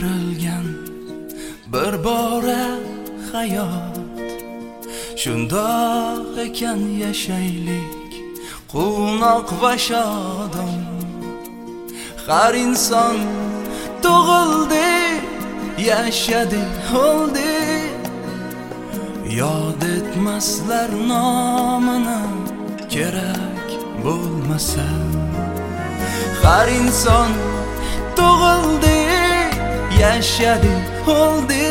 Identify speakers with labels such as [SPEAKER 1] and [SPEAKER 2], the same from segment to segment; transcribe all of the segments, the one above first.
[SPEAKER 1] berilgan bir bora hayot. Shundoq ekan yashaylik quvnoq va shodon. Har inson tug'ildi, yashadi, o'ldi. Yod etmaslar nomini kerak bo'lmasa. Har inson tug'ildi, yashadi, o'ldi.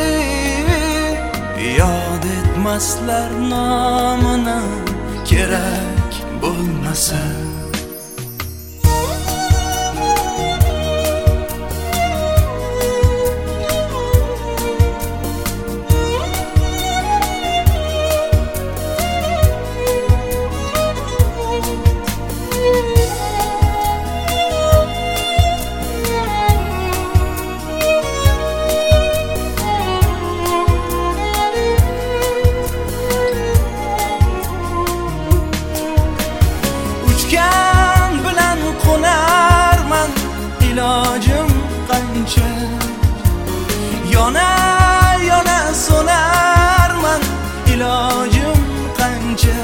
[SPEAKER 1] Yod etmaslar nomini kerak bo'lmasa. İlojim qancha yona yona so'narman. Ilojim qancha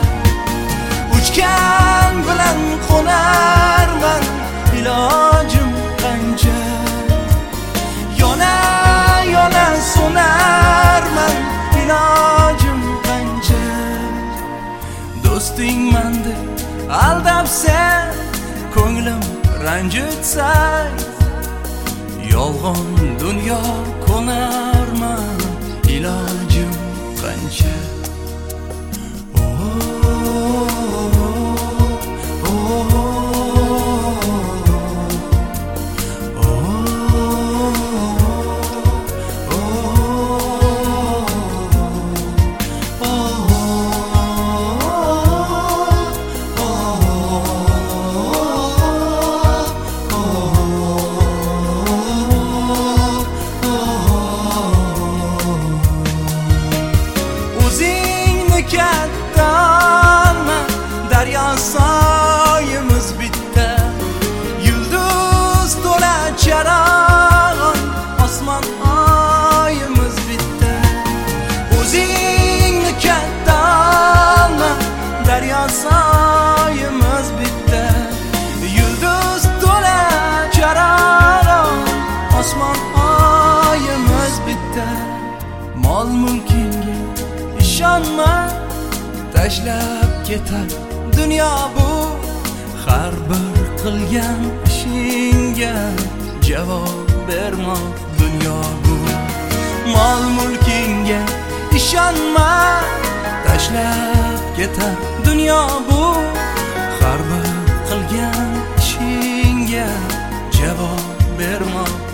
[SPEAKER 1] uchgan bilan qo'narman. Ilojim qancha yona yona so'narman. Ilojim qancha do'stingman deb aldabsan, ko'nglim ranjitsang, yolg'on dunyo ko'narman. Ilojim qancha. Daryo soyimiz bitta, yulduz to'la charog'on, osmon oyimiz bitta. O'zingni katta olma, daryo soyimiz bitta, yulduz to'la charog'on, osmon oyimiz bitta. Mol mulkingga ishonma, tashlab ketar dunyo bu. Har bir qilgan ishingga javob bermoq dunyo bu. Mol mulkingga ishonma, tashlab ketar dunyo bu. Har bir qilgan ishingga javob bermoq